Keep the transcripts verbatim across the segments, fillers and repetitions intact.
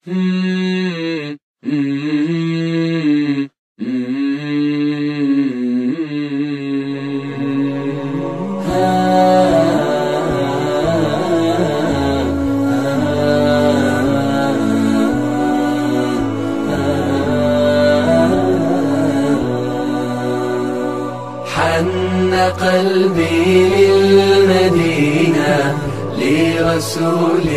حن قلبي للمدينة لرسول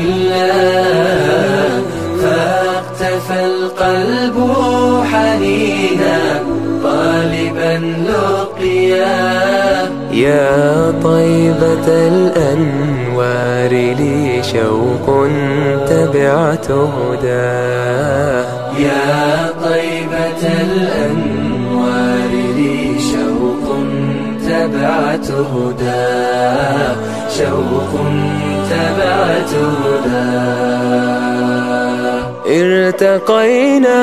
الله، فاقتفى القلب حنينا طالبا لقياه. يا طيبة الأنوار لي شوق تبعت هداه. يا طيبة الأنوار لي شوق تبعت هداه، شوق تبعت هداه. ارتقينا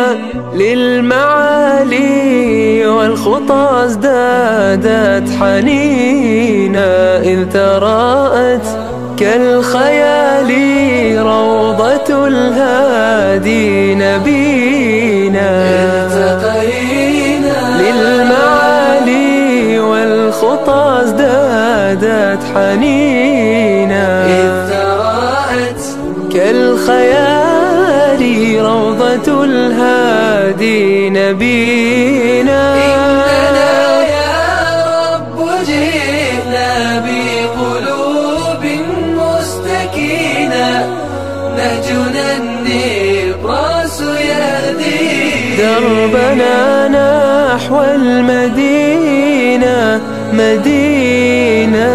للمعالي والخطى ازدادت حنينا، إذ تراءت كالخيال روضة الهادي نبينا. ارتقينا للمعالي والخطى ازدادت حنينا، إذ تراءت كالخيال روضة الهادي نبينا. إننا يا رب جئنا بقلوب مستكينة، نهجنا النبراس يهدي دربنا نحو المدينة، مدينة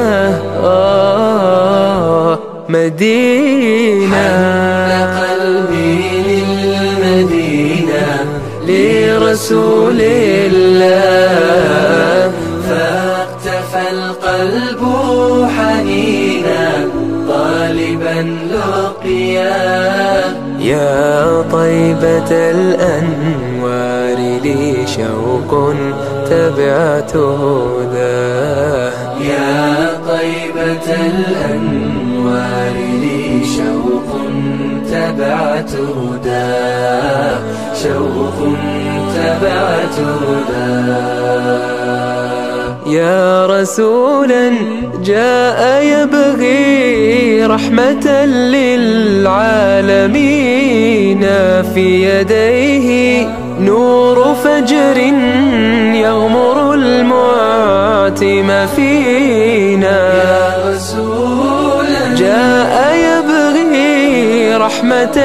آه مدينة. حن قلبي للمدينة لرسول الله، فاقتفى القلب حنينا طالبا لقياه. يا طيبة الأنوار لي شوق تبعت هداه. يا طيبة الأنوار لي شوق تبعت هداه، شوق تبعت هداه. يا رسولا جاء يبغي رحمة للعالمين، في يديه نور فجر يغمر المعتم فينا. يا رسولا جاء يبغي رحمة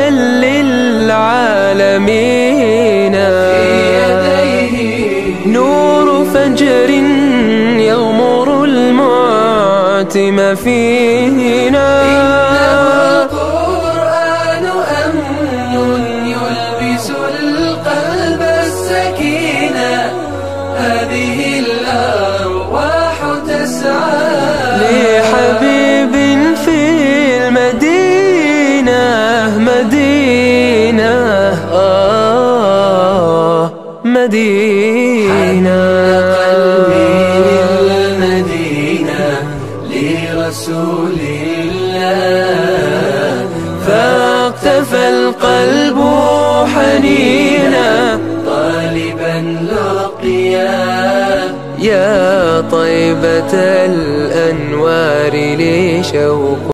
للعالمين، في يديه نور فجر يغمر المعتم فينا. إنه القرآن أمن يلبس القلب السكينة، هذه الأرواح تسعى لحبيب في المدينة، مدينة آه مدينة. رسول الله، فاقتفى القلب حنينا طالبا لقياه. يا طيبة الأنوار لي شوق